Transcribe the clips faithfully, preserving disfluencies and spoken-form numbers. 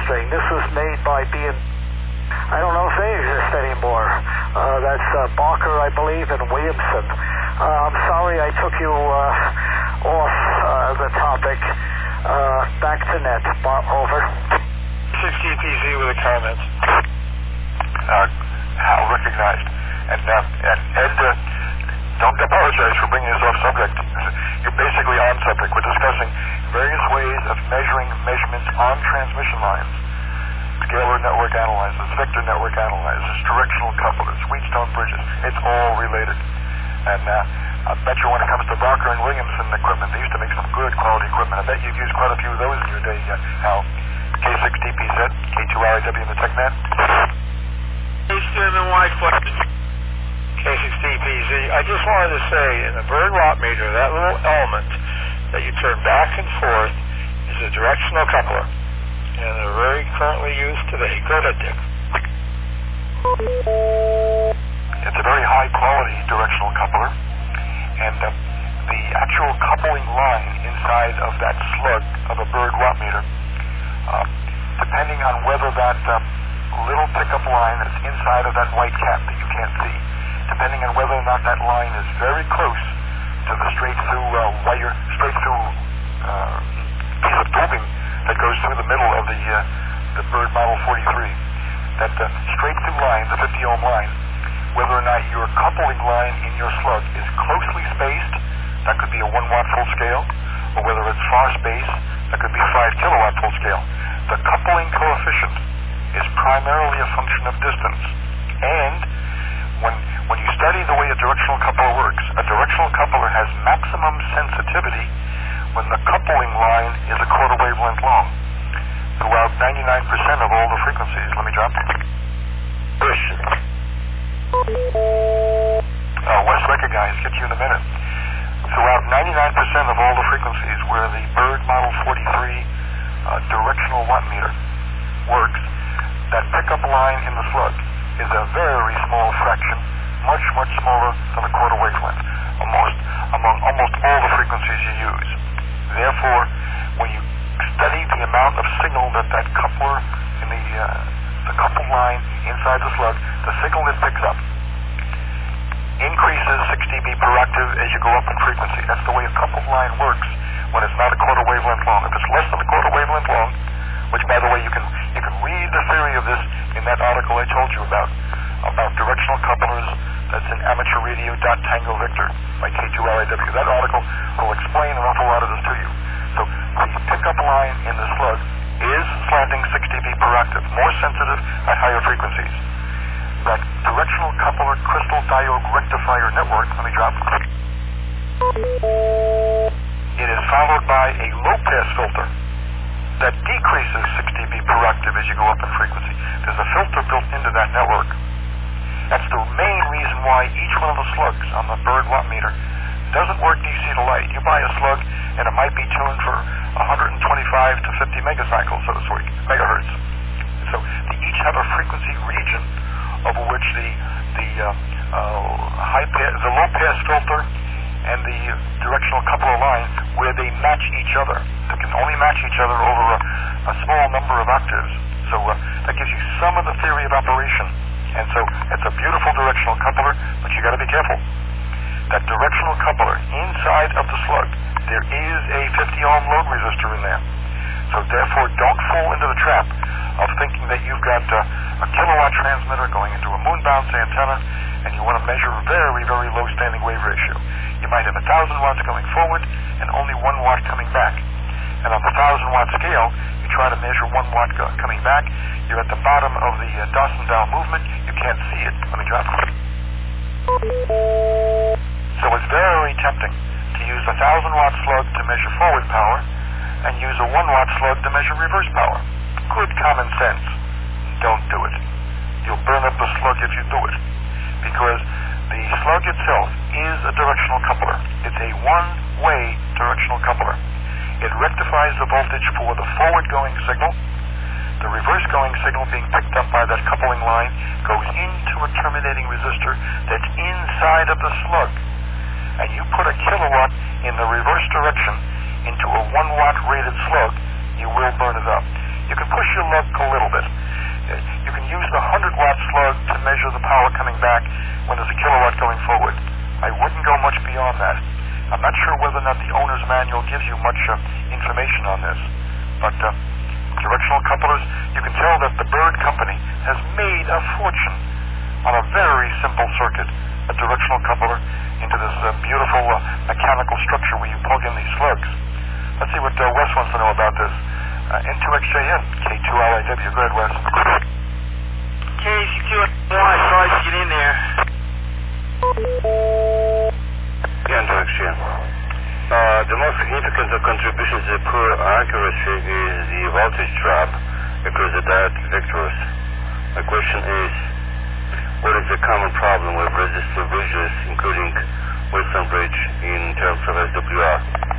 string. This was made by B and I don't know if they exist anymore. Uh, that's uh, Barker, I believe, and Williamson. Uh, I'm sorry I took you uh, off uh, the topic. Uh, back to net. Bar- over. six T P Z with a comment. Uh, Hal recognized. And, uh, and Ed, uh, don't apologize for bringing us off subject. You're basically on subject. We're discussing various ways of measuring measurements on transmission lines. Scalar network analyzers, vector network analyzers, directional couplers, Wheatstone bridges. It's all related. And uh, I bet you when it comes to Barker and Williamson equipment, they used to make some good quality equipment. I bet you've used quite a few of those in your day, uh, Hal. K six T P Z, K two R I W in the TechNet. Eastern and Y question. K six T P Z. I just wanted to say, in the Bird watt meter, that little element that you turn back and forth is a directional coupler. And they're very currently used today. Go ahead, Dick. It's a very high quality directional coupler, and uh, the actual coupling line inside of that slug of a Bird watt meter, uh, depending on whether that uh, little pickup line that's inside of that white cap that you can't see, depending on whether or not that line is very close to the straight through uh, wire, straight through uh, piece of tubing that goes through the middle of the uh, the Bird Model forty-three. That uh, straight through line, the fifty ohm line, whether or not your coupling line in your slug is closely spaced, that could be a one watt full scale, or whether it's far spaced, that could be a five kilowatt full scale. The coupling coefficient is primarily a function of distance. And when when you study the way a directional coupler works, a directional coupler has maximum sensitivity when the coupling line is a quarter wavelength long throughout ninety-nine percent of all the frequencies. Let me drop. Push. Uh, West recognized, get you in a minute. Throughout ninety-nine percent of all the frequencies where the Bird Model forty-three uh, directional watt meter works, that pickup line in the slug is a very small fraction, much, much smaller than a quarter wavelength, almost among almost all the frequencies you use. Therefore, when you study the amount of signal that that coupler in the uh, the coupled line inside the slug, the signal it picks up increases six D B per octave as you go up in frequency. That's the way a coupled line works when it's not a quarter wavelength long. If it's less than a quarter wavelength long, which by the way you can you can read the theory of this in that article I told you about about directional couplers. That's in amateur radio dot tango victor by K two R I W. That article will explain an awful lot of this to you. So the pickup line in the slug is slanting six D B per octave, more sensitive at higher frequencies. That directional coupler crystal diode rectifier network, let me drop. It is followed by a low pass filter that decreases six D B per octave as you go up in frequency. There's a filter built into that network. That's the main reason why each one of the slugs on the Bird watt meter doesn't work D C to light. You buy a slug and it might be tuned for one twenty-five to fifty megacycles, so to speak, megahertz. So they each have a frequency region over which the the uh, uh, high pass, the low pass filter and the directional coupler line, where they match each other. They can only match each other over a, a small number of octaves. So uh, that gives you some of the theory of operation. And so it's a beautiful directional coupler, but you got to be careful. That directional coupler inside of the slug, there is a fifty ohm load resistor in there. So therefore, don't fall into the trap of thinking that you've got uh, a kilowatt transmitter going into a moon bounce antenna, and you want to measure a very, very low standing wave ratio. You might have a thousand watts going forward and only one watt coming back. And on the thousand watt scale, you try to measure one watt go- coming back. You're at the bottom of the uh, Dawson-Dow movement. You can't see it. Let me drop it. So it's very tempting to use a thousand watt slug to measure forward power and use a one watt slug to measure reverse power. Good common sense. Don't do it. You'll burn up the slug if you do it, because the slug itself is a directional coupler. It's a one-way directional coupler. It rectifies the voltage for the forward-going signal. The reverse-going signal being picked up by that coupling line goes into a terminating resistor that's inside of the slug. And you put a kilowatt in the reverse direction into a one-watt rated slug, you will burn it up. You can push your lug information on this. But uh, directional couplers, you can tell that the Bird Company has made a fortune on a very simple circuit, a directional coupler into this uh, beautiful uh, mechanical structure where you plug in these slugs. Let's see what uh, Wes wants to know about this. Uh, N two X J N, K two L I W. Go ahead, Wes. K C two M M Y, sorry to get in there. Yeah, N two X J N. Uh, the most significant contribution to the poor accuracy is the voltage drop across the diode vectors. My question is, what is the common problem with resistor bridges, including Wheatstone bridge, in terms of S W R?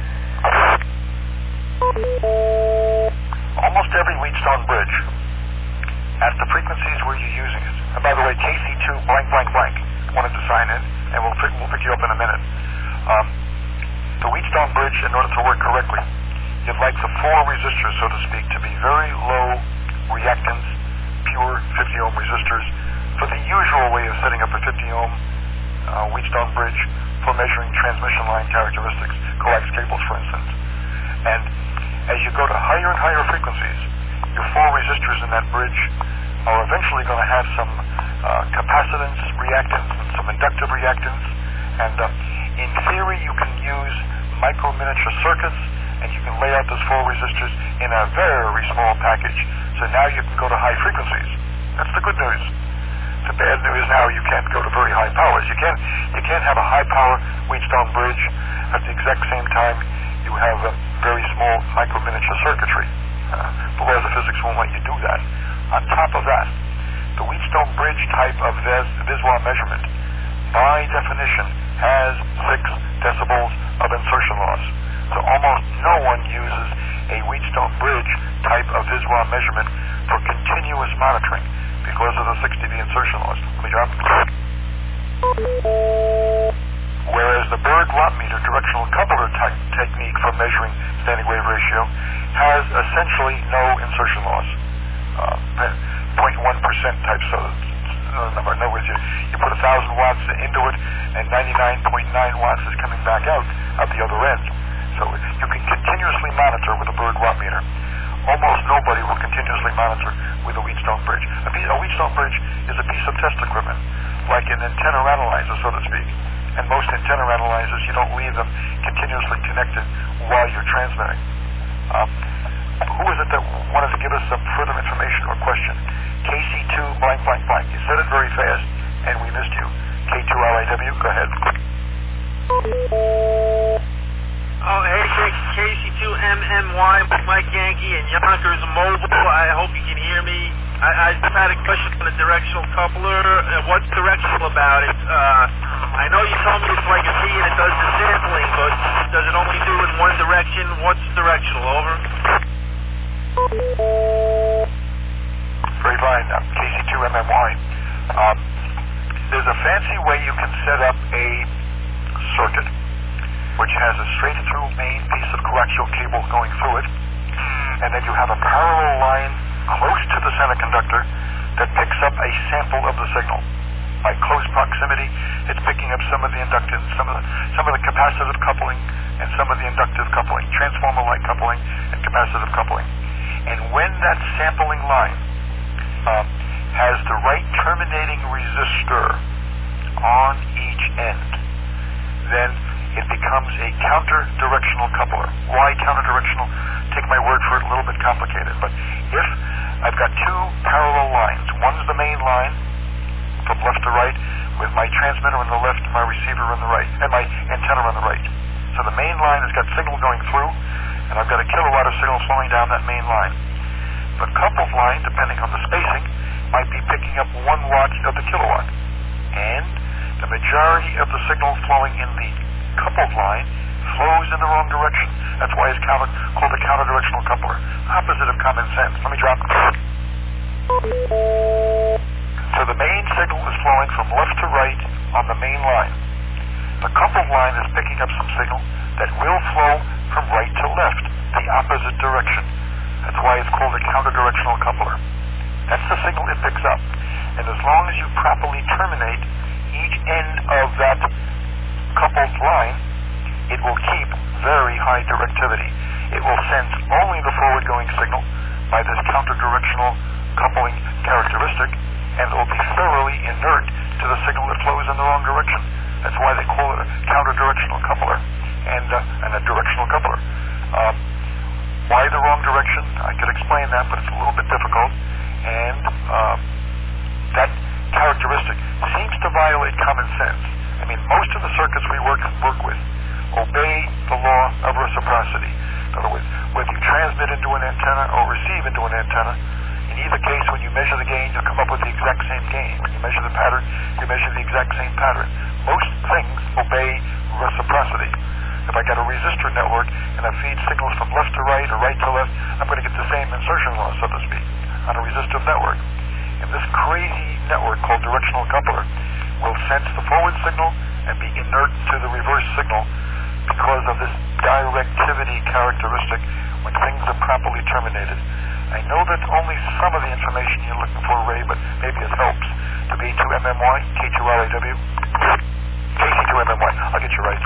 Almost every Wheatstone bridge, at the frequencies where you're using it, and by the way, K C two blank blank blank wanted to sign in, and we'll pick, we'll pick you up in a minute. Um, the Wheatstone bridge, in order to work correctly, you'd like the four resistors, so to speak, to be very low reactance, pure fifty ohm resistors, for the usual way of setting up a fifty ohm uh, Wheatstone bridge for measuring transmission line characteristics, coax cables, for instance. And as you go to higher and higher frequencies, your four resistors in that bridge are eventually going to have some uh, capacitance reactance and some inductive reactance. And uh, in theory, you can use micro miniature circuits, and you can lay out those four resistors in a very small package. So now you can go to high frequencies. That's the good news. The bad news now, you can't go to very high powers. You can't, you can't have a high power Wheatstone bridge at the exact same time you have a very small micro miniature circuitry. Uh, the laws of physics won't let you do that. On top of that, the Wheatstone bridge type of Vis Viswa measurement, by definition, has six decibels of insertion loss. So almost no one uses a Wheatstone bridge type of Viswa measurement for continuous monitoring because of the six dB insertion loss. Let me drop. Whereas the Bird wattmeter directional coupler type technique for measuring standing wave ratio has essentially no insertion loss, uh, zero point one percent type so uh, number. In other words, you, you put one thousand watts into it, and ninety-nine point nine watts is coming back out at the other end. So you can continuously monitor with a Bird wattmeter. Almost nobody will continuously monitor with a Wheatstone bridge. A, piece, a Wheatstone bridge is a piece of test equipment, like an antenna analyzer, so to speak. And most antenna analyzers, you don't leave them continuously connected while you're transmitting. Um, who is it that wanted to give us some further information or question? K C two blank blank blank. You said it very fast, and we missed you. K two L I W, go ahead. Oh, hey, K C two M M Y, Mike Yankee, and Yonkers Mobile. I hope you can hear me. I, I just had a question on the directional coupler. Uh, what's directional about it? Uh, I know you told me it's like a T and it does the sampling, but does it only do it in one direction? What's directional? Over. Very fine. Uh, K C two M M Y. Um, there's a fancy way you can set up a circuit which has a straight-through main piece of coaxial cable going through it, and then you have a parallel line close to the semiconductor that picks up a sample of the signal. By close proximity, it's picking up some of the inductance, some of the, some of the capacitive coupling, and some of the inductive coupling, transformer-like coupling, and capacitive coupling. And when that sampling line um, has the right terminating resistor on each end, then it becomes a counter-directional coupler. Why counter-directional? Take my word for it, a little bit complicated. But if I've got two parallel lines, one's the main line from left to right, with my transmitter on the left and my receiver on the right, and my antenna on the right. So the main line has got signal going through, and I've got a kilowatt of signal flowing down that main line. The coupled line, depending on the spacing, might be picking up one watt of the kilowatt. And the majority of the signal flowing in the coupled line flows in the wrong direction. That's why it's counter, called a counter-directional coupler. Opposite of common sense. Let me drop. So the main signal is flowing from left to right on the main line. The coupled line is picking up some signal that will flow from right to left, the opposite direction. That's why it's called a counter-directional coupler. That's the signal it picks up. And as long as you properly terminate each end of that coupled line, it will keep very high directivity. it will sense only the forward-going signal by this counter-directional coupling characteristic, and it will be thoroughly inert to the signal that flows in the wrong direction. That's why they call it a counter-directional coupler and, uh, and a directional coupler. Uh, why the wrong direction? I could explain that, but it's a little bit difficult. And uh, that characteristic seems to violate common sense. I mean, most of the circuits we work, work with obey the law of reciprocity. In other words, whether you transmit into an antenna or receive into an antenna, in either case, when you measure the gain, you'll come up with the exact same gain. When you measure the pattern, you measure the exact same pattern. Most things obey reciprocity. If I got a resistor network and I feed signals from left to right or right to left, I'm going to get the same insertion loss, so to speak, on a resistive network. And this crazy network called directional coupler will sense the forward signal and be inert to the reverse signal because of this directivity characteristic when things are properly terminated. I know that only some of the information you're looking for, Ray, but maybe it helps. To B two M M Y, K two R A W, K C two M M Y. I'll get you right.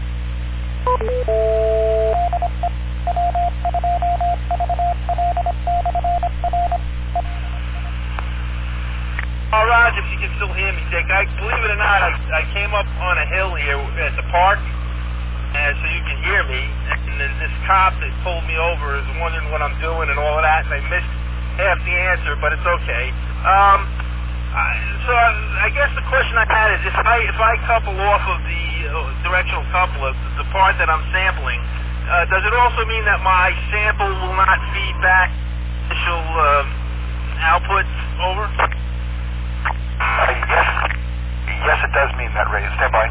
Oh, Raj, if you can still hear me, Dick, I, believe it or not, I, I came up on a hill here at the park, and so you can hear me, and then this cop that pulled me over is wondering what I'm doing and all of that, and I missed half the answer, but it's okay. Um, I, so I, I guess the question I had is, if I if I couple off of the uh, directional coupler, the part that I'm sampling, uh, does it also mean that my sample will not feed back initial uh, outputs over? Uh, yes, yes, it does mean that, Ray. Stand by.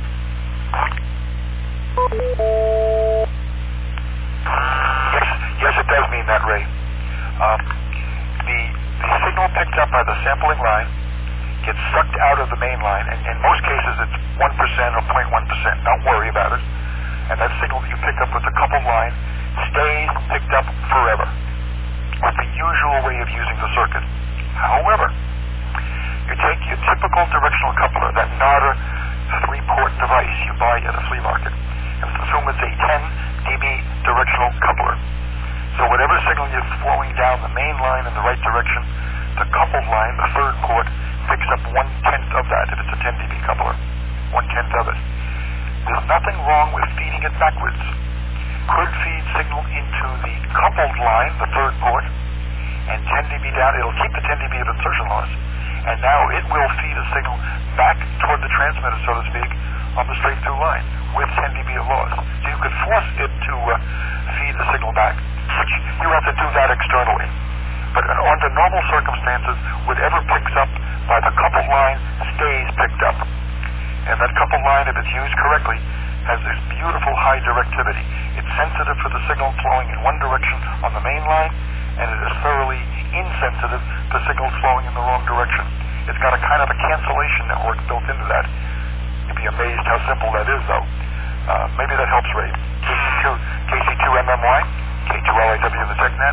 Yes, yes, it does mean that, Ray. Um, the the signal picked up by the sampling line gets sucked out of the main line, and in most cases it's one percent or zero point one percent. Don't worry about it. And that signal that you picked up with the coupled line stays picked up forever. It's the usual way of using the circuit. However, you take your typical directional coupler, that Narda three-port device you buy at a flea market, and assume it's a ten D B directional coupler. So whatever signal is flowing down the main line in the right direction, the coupled line, the third port, picks up one-tenth of that if it's a ten D B coupler. One-tenth of it. There's nothing wrong with feeding it backwards. Could feed signal into the coupled line, the third port, and ten D B down. It'll keep the ten D B of insertion loss. And now it will feed a signal back toward the transmitter, so to speak, on the straight-through line with ten D B of loss. So you could force it to uh, feed the signal back. You have to do that externally. But under normal circumstances, whatever picks up by the coupled line stays picked up. And that coupled line, if it's used correctly, has this beautiful high directivity. It's sensitive for the signal flowing in one direction on the main line, and it is thoroughly insensitive to signals flowing in the wrong direction. It's got a kind of a cancellation network built into that. You'd be amazed how simple that is, though. Uh, maybe that helps, Ray. K C two M M Y, K two R A W in the TechNet.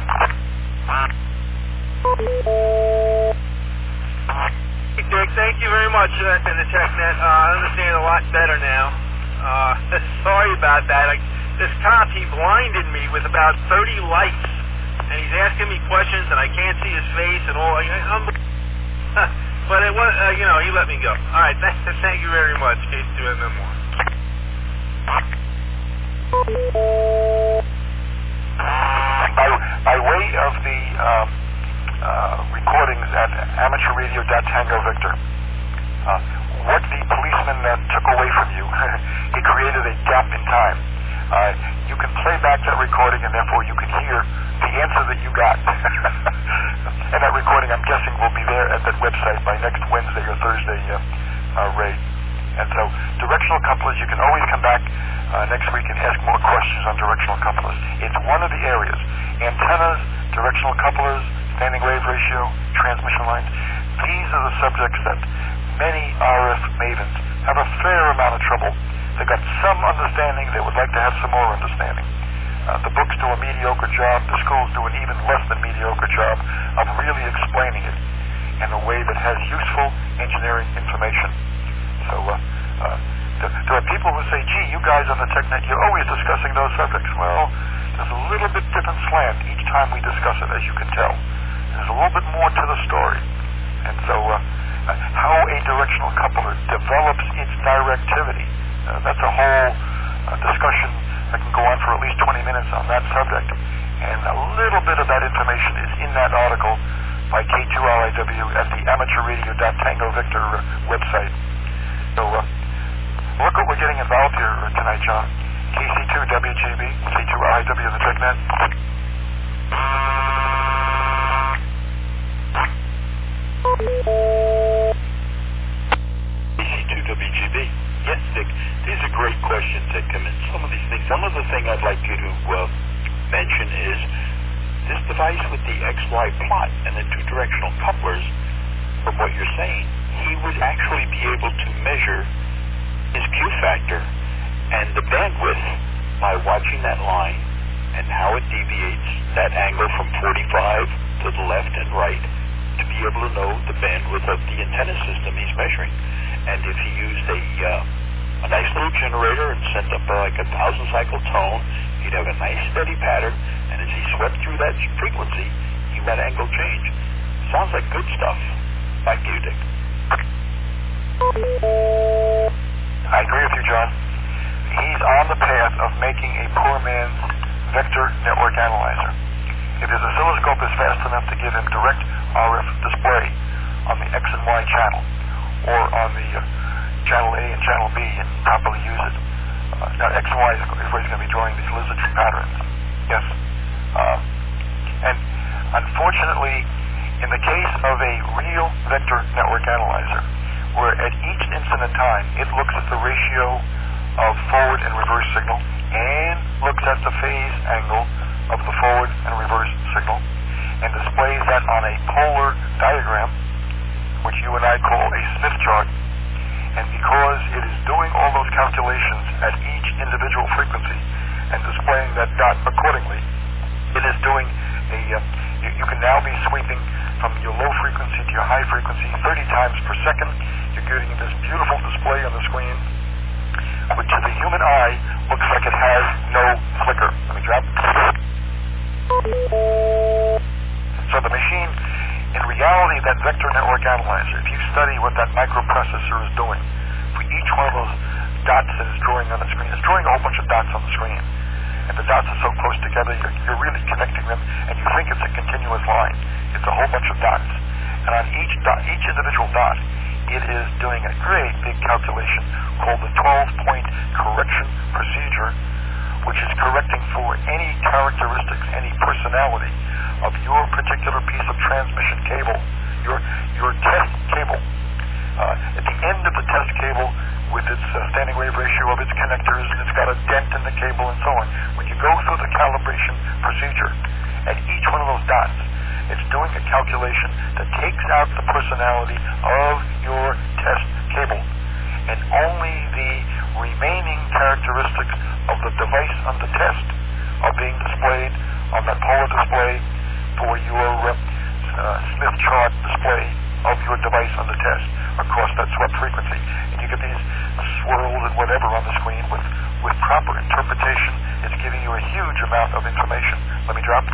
Hey, Dick, thank you very much uh, in the TechNet. Uh, I understand a lot better now. Uh, sorry about that. I, this cop, he blinded me with about thirty lights, and he's asking me questions, and I can't see his face and all. I, I'm, but it was, uh, you know, he let me go. All right, thank, thank you very much, K two M M Y. By, by way of the um, uh, recordings at amateur radio dot tango victor, uh, what the policeman uh, took away from you, he created a gap in time. Uh, you can play back that recording, and therefore you can hear the answer that you got. And that recording, I'm guessing, will be there at that website by next Wednesday or Thursday, uh, uh, Ray. And so, directional couplers, you can always come back uh, next week and ask more questions on directional couplers. It's one of the areas. Antennas, directional couplers, standing wave ratio, transmission lines, these are the subjects that many R F mavens have a fair amount of trouble. They've got some understanding, they would like to have some more understanding. Uh, the books do a mediocre job, the schools do an even less than mediocre job of really explaining it in a way that has useful engineering information. So uh, uh, There, there are people who say, gee, you guys on the TechNet, you're always discussing those subjects. Well, there's a little bit different slant each time we discuss it, as you can tell. There's a little bit more to the story. And so uh, uh, how a directional coupler develops its directivity, uh, that's a whole uh, discussion that can go on for at least twenty minutes on that subject. And a little bit of that information is in that article by K two R I W at the amateur radio dot tango victor uh, website. So uh, look what we're getting involved here uh, tonight, John. K C two W G B, K two R I W on the TechNet. K C two W G B. Yes, Dick. These are great questions that come in. Some of these things. One other thing I'd like you to uh, mention is this device with the X Y plot and the two directional couplers. From what you're saying, he would actually be able to measure his Q factor and the bandwidth by watching that line and how it deviates that angle from forty-five to the left and right to be able to know the bandwidth of the antenna system he's measuring. And if he used a uh, a nice little generator and sent up uh, like a thousand cycle tone, he'd have a nice steady pattern, and as he swept through that frequency, he let angle change. Sounds like good stuff. Back to you, Dick. I agree with you, John. He's on the path of making a poor man's vector network analyzer. If his oscilloscope is fast enough to give him direct R F display on the X and Y channel, or on the uh, channel A and channel B, and properly use it. Uh, now, X and Y is where he's going to be drawing these lizard tree patterns. Yes. Uh, and unfortunately, in the case of a real vector network analyzer, where at each instant in time it looks at the ratio of forward and reverse signal and looks at the phase angle of the forward and reverse signal and displays that on a polar diagram, which you and I call a Smith chart. And because it is doing all those calculations at each individual frequency and displaying that dot accordingly, it is doing a, uh, you, you can now be sweeping from your low frequency to your high frequency thirty times per second. You're getting this beautiful display on the screen, which to the human eye looks like it has no flicker. Let me drop. So the machine, in reality, that vector network analyzer, if you study what that microprocessor is doing, for each one of those dots that is drawing on the screen, it's drawing a whole bunch of dots on the screen. And the dots are so close together, you're, you're really connecting them, and you think it's a continuous line. It's a whole bunch of dots. And on each dot, each individual dot, it is doing a great big calculation called the twelve-point correction procedure, which is correcting for any characteristics, any personality of your particular piece of transmission cable, your your test cable. Uh, at the end of the test cable, with its uh, standing wave ratio of its connectors, and it's got a dent in the cable and so on, when you go through the calibration procedure, at each one of those dots, it's doing a calculation that takes out the personality of your test cable. And only the remaining characteristics of the device under test are being displayed on that polar display for your uh, uh, Smith chart display of your device under test across that swept frequency. And you get these swirls and whatever on the screen with, with proper interpretation. It's giving you a huge amount of information. Let me drop.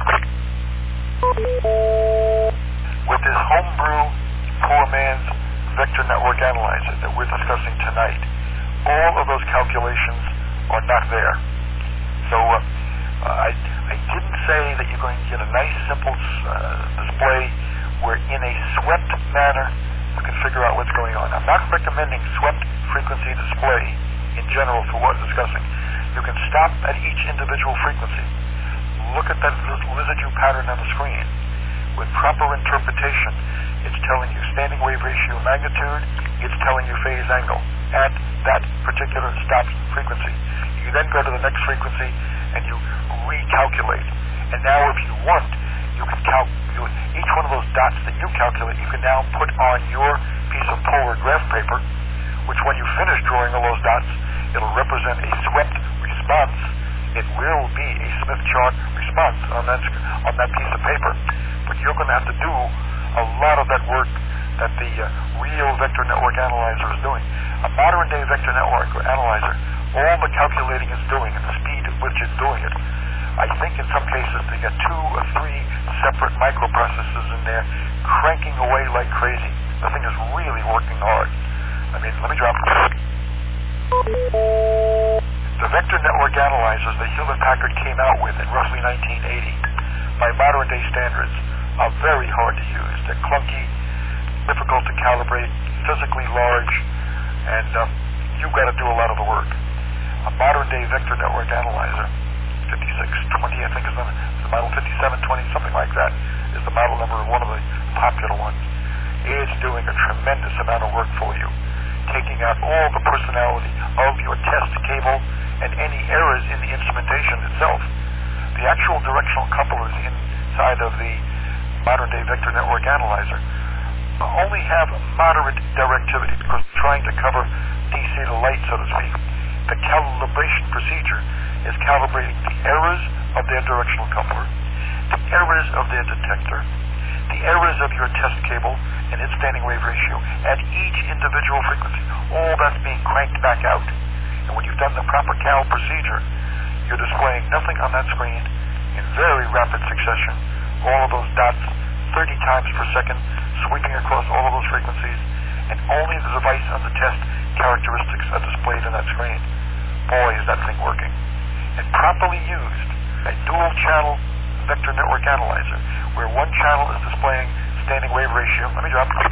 With this homebrew poor man's vector network analyzer that we're discussing tonight, all of those calculations are not there. So uh, I, I didn't say that you're going to get a nice simple uh, display where in a swept manner you can figure out what's going on. I'm not recommending swept frequency display in general for what we're discussing. You can stop at each individual frequency. Look at that residue pattern on the screen. With proper interpretation, it's telling you standing wave ratio magnitude, it's telling you phase angle at that particular stop frequency. You then go to the next frequency and you recalculate. And now if you want, you can count you, each one of those dots that you calculate, you can now put on your piece of polar graph paper, which when you finish drawing all those dots, it'll represent a swept response. It will be a Smith chart response on that on that piece of paper. But you're going to have to do a lot of that work that the uh, real vector network analyzer is doing. A modern day vector network analyzer, all the calculating it's doing and the speed at which it's doing it, I think in some cases they got two or three separate microprocessors in there cranking away like crazy. The thing is really working hard. I mean, let me drop it. The vector network analyzers that Hewlett-Packard came out with in roughly nineteen eighty, by modern day standards, are very hard to use. They're clunky, difficult to calibrate, physically large, and um, you've got to do a lot of the work. A modern day vector network analyzer, fifty-six twenty, I think is the, the model, fifty-seven twenty, something like that, is the model number of one of the popular ones. It's doing a tremendous amount of work for you, taking out all the personality of your test cable and any errors in the instrumentation itself. The actual directional couplers inside of the modern day vector network analyzer only have moderate directivity because they're trying to cover D C to light, so to speak. The calibration procedure is calibrating the errors of their directional coupler, the errors of their detector, the errors of your test cable and its standing wave ratio at each individual frequency. All that's being cranked back out. And when you've done the proper cal procedure, you're displaying nothing on that screen in very rapid succession. All of those dots, thirty times per second, sweeping across all of those frequencies, and only the device on the test characteristics are displayed on that screen. Boy, is that thing working. And properly used, a dual-channel vector network analyzer, where one channel is displaying standing wave ratio. Let me drop it.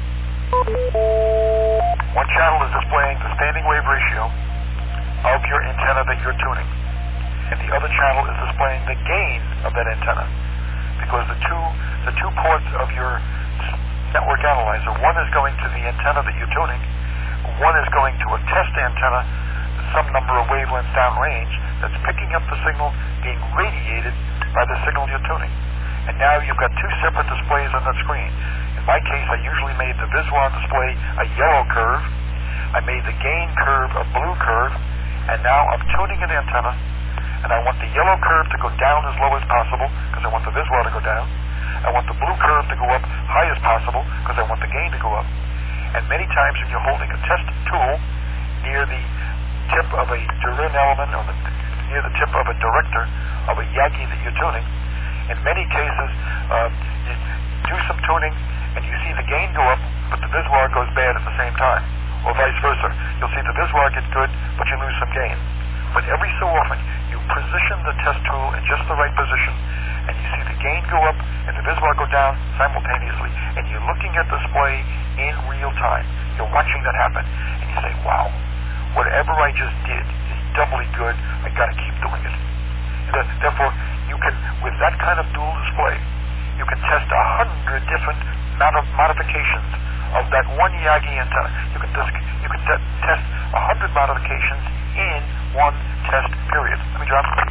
One channel is displaying the standing wave ratio of your antenna that you're tuning, and the other channel is displaying the gain of that antenna, because the two the two ports of your network analyzer, one is going to the antenna that you're tuning, one is going to a test antenna some number of wavelengths downrange that's picking up the signal being radiated by the signal you're tuning. And now you've got two separate displays on that screen. In my case, I usually made the Viswar display a yellow curve. I made the gain curve a blue curve. And now I'm tuning an antenna, and I want the yellow curve to go down as low as possible because I want the Viswar to go down. I want the blue curve to go up high as possible because I want the gain to go up. And many times when you're holding a test tool near the tip of a Durin element or the, near the tip of a director of a Yagi that you're tuning, in many cases uh, you do some tuning and you see the gain go up, but the Viswar goes bad at the same time, or vice versa. You'll see the Viswar gets good, but you lose some gain. But every so often you position the test tool in just the right position, and you see the gain go up and the Viswar go down simultaneously, and you're looking at the display in real time. You're watching that happen, and you say, wow, whatever I just did is doubly good. I got to keep doing it. And therefore, you can, with that kind of dual display, you can test a hundred different mod- modifications of that one Yagi antenna. You can, dis- you can te- test a hundred modifications in one test period. Let me drop it.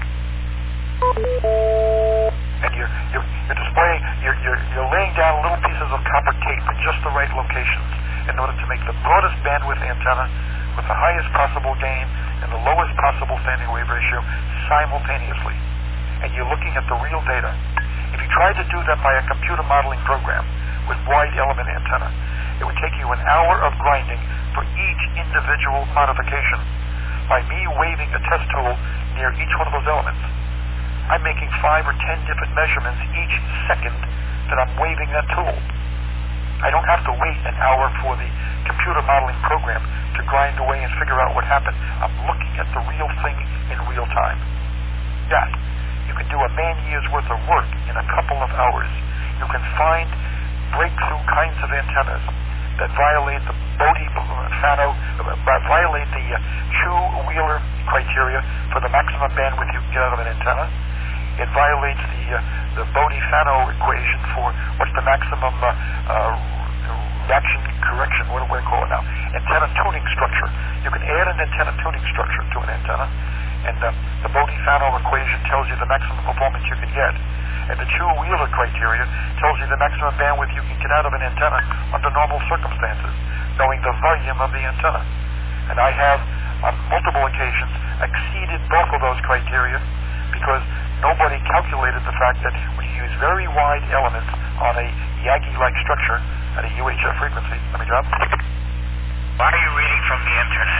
And you're, you're, you're displaying, you're, you're, you're laying down little pieces of copper tape in just the right locations in order to make the broadest bandwidth antenna with the highest possible gain and the lowest possible standing wave ratio simultaneously. And you're looking at the real data. If you tried to do that by a computer modeling program with wide element antenna, it would take you an hour of grinding for each individual modification. By me waving a test tool near each one of those elements, I'm making five or ten different measurements each second that I'm waving that tool. I don't have to wait an hour for the computer modeling program to grind away and figure out what happened. I'm looking at the real thing in real time. That, you can do a man-year's worth of work in a couple of hours. You can find breakthrough kinds of antennas that violate the Bode-Fano, violate the uh, Chu-Wheeler criteria for the maximum bandwidth you can get out of an antenna. It violates the uh, the Bode-Fano equation for what's the maximum uh, uh, reaction correction, what do we call it now? Antenna tuning structure. You can add an antenna tuning structure to an antenna, and uh, the Bode-Fano equation tells you the maximum performance you can get. And the Chu-Wheeler criteria tells you the maximum bandwidth you can get out of an antenna under normal circumstances, knowing the volume of the antenna. And I have, on multiple occasions, exceeded both of those criteria because nobody calculated the fact that when you use very wide elements on a Yagi-like structure, at a U H F frequency. Let me drop. Why are you reading from the internet?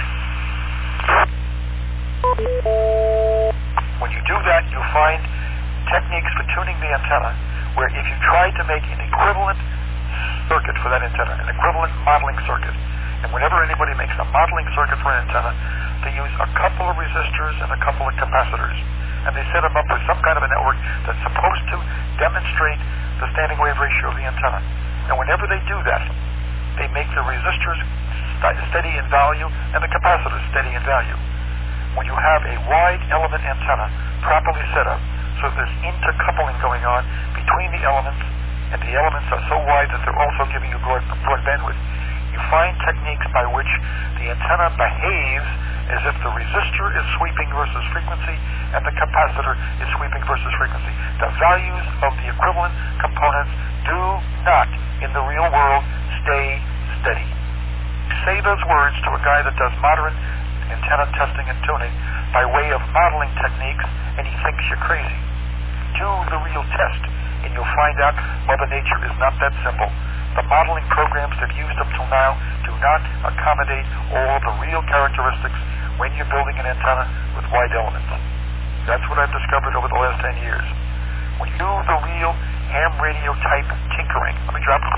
When you do that, you find techniques for tuning the antenna where if you try to make an equivalent circuit for that antenna, an equivalent modeling circuit, and whenever anybody makes a modeling circuit for an antenna, they use a couple of resistors and a couple of capacitors, and they set them up with some kind of a network that's supposed to demonstrate the standing wave ratio of the antenna. And whenever they do that, they make the resistors steady in value and the capacitors steady in value. When you have a wide element antenna properly set up, so there's intercoupling going on between the elements, and the elements are so wide that they're also giving you broad, broad bandwidth, you find techniques by which the antenna behaves as if the resistor is sweeping versus frequency and the capacitor is sweeping versus frequency. The values of the equivalent components do not, in the real world, stay steady. Say those words to a guy that does modern antenna testing and tuning by way of modeling techniques, and he thinks you're crazy. Do the real test, and you'll find out Mother Nature is not that simple. The modeling programs that have used up till now do not accommodate all the real characteristics when you're building an antenna with wide elements. That's what I've discovered over the last ten years. When you do the real ham radio type tinkering, let me drop.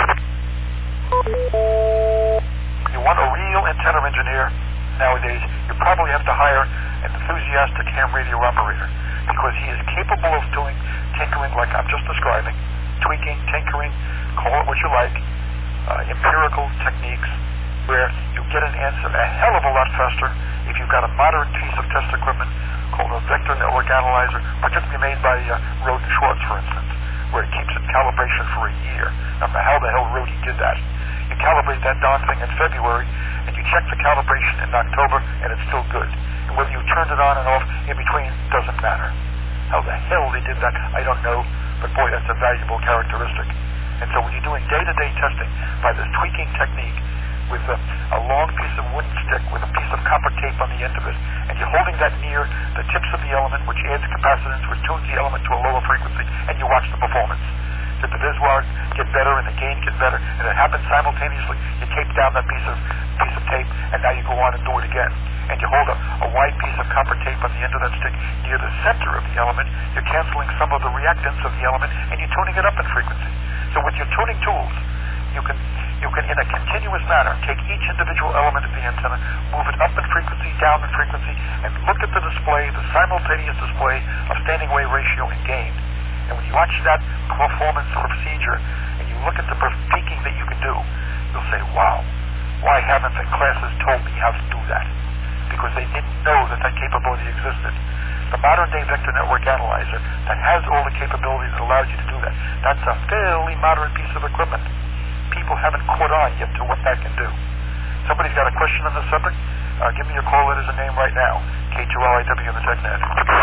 You want a real antenna engineer nowadays, you probably have to hire an enthusiastic ham radio operator, because he is capable of doing tinkering like I'm just describing, tweaking, tinkering, call it what you like, uh, empirical techniques where you get an answer a hell of a lot faster if you've got a modern piece of test equipment called a vector network analyzer, particularly made by uh, Roden Schwartz, for instance, where it keeps its calibration for a year. I don't know how the hell Rody did that. You calibrate that darn thing in February, and you check the calibration in October, and it's still good. And whether you turned it on and off in between doesn't matter. How the hell they did that, I don't know, but boy, that's a valuable characteristic. And so when you're doing day-to-day testing by this tweaking technique with a, a long piece of wooden stick with a piece of copper tape on the end of it, and you're holding that near the tips of the element, which adds capacitance, which tunes the element to a lower frequency, and you watch the performance. Did the Viswar get better and the gain get better, and it happens simultaneously? You tape down that piece of piece of tape, and now you go on and do it again. And you hold a, a wide piece of copper tape on the end of that stick near the center of the element. You're canceling some of the reactance of the element, and you're tuning it up in frequency. So with your tuning tools, you can you can in a continuous manner take each individual element of the antenna, move it up in frequency, down in frequency, and look at the display, the simultaneous display of standing wave ratio and gain. And when you watch that performance procedure, and you look at the peaking that you can do, you'll say, wow, why haven't the classes told me how to do that? Because they didn't know that that capability existed. The modern-day vector network analyzer that has all the capabilities that allows you to do that, that's a fairly modern piece of equipment. People haven't caught on yet to what that can do. Somebody's got a question on the subject? Uh, give me your call letters and name right now. K two L I W in the TechNet.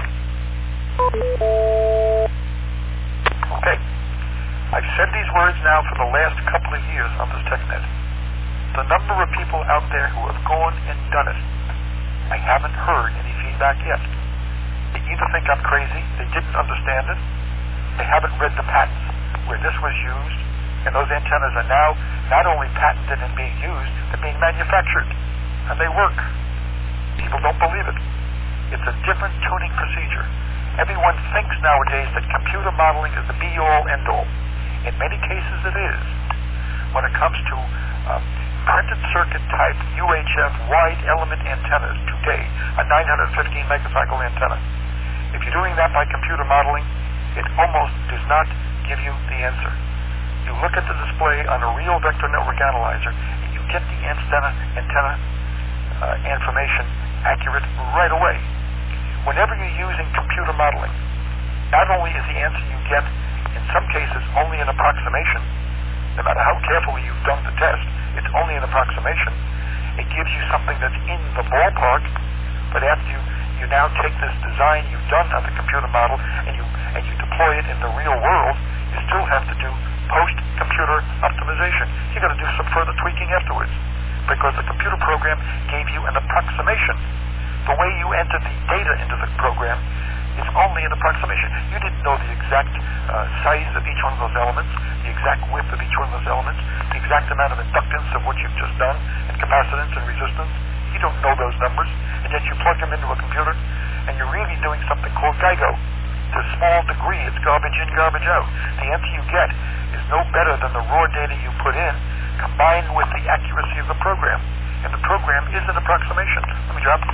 Okay. I've said these words now for the last couple of years on this TechNet. The number of people out there who have gone and done it, I haven't heard any feedback yet. They either think I'm crazy, they didn't understand it, they haven't read the patents where this was used, and those antennas are now not only patented and being used, they're being manufactured, and they work. People don't believe it. It's a different tuning procedure. Everyone thinks nowadays that computer modeling is the be-all, end-all. In many cases it is. When it comes to uh, printed circuit type U H F wide element antennas today, a nine hundred fifteen megacycle antenna, if you're doing that by computer modeling, it almost does not give you the answer. You look at the display on a real vector network analyzer, and you get the antenna, antenna uh, information accurate right away. Whenever you're using computer modeling, not only is the answer you get, in some cases, only an approximation, no matter how carefully you've done the test, it's only an approximation. It gives you something that's in the ballpark, but after you, you now take this design you've done on the computer model and you and you deploy it in the real world, you still have to do post-computer optimization. You've got to do some further tweaking afterwards, because the computer program gave you an approximation. The way you enter the data into the program It's only an approximation. You didn't know the exact uh, size of each one of those elements, the exact width of each one of those elements, the exact amount of inductance of what you've just done, and capacitance and resistance. You don't know those numbers, and yet you plug them into a computer, and you're really doing something called GIGO. To a small degree, it's garbage in, garbage out. The answer you get is no better than the raw data you put in, combined with the accuracy of the program. And the program is an approximation. Let me drop.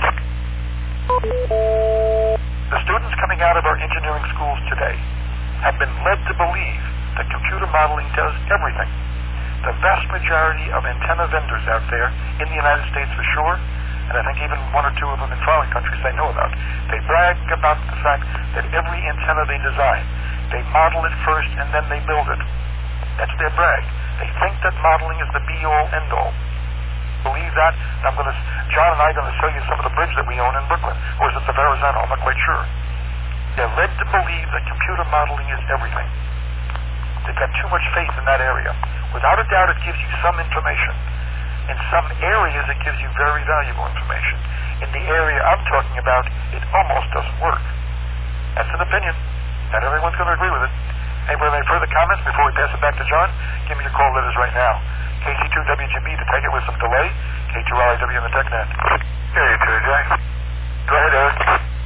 The students coming out of our engineering schools today have been led to believe that computer modeling does everything. The vast majority of antenna vendors out there, in the United States for sure, and I think even one or two of them in foreign countries I know about, they brag about the fact that every antenna they design, they model it first and then they build it. That's their brag. They think that modeling is the be-all, end-all. Believe that? And I'm going to, John and I are going to show you some of the bridge that we own in Brooklyn, or is it the Verrazano? I'm not quite sure. They're led to believe that computer modeling is everything. They've got too much faith in that area. Without a doubt, it gives you some information. In some areas, it gives you very valuable information. In the area I'm talking about, it almost doesn't work. That's an opinion. Not everyone's going to agree with it. Anybody have any further comments before we pass it back to John? Give me your call letters right now. K C two W G B to take it with some delay. K two R I W on the TechNet. K C two, Jay. Go ahead, Eric.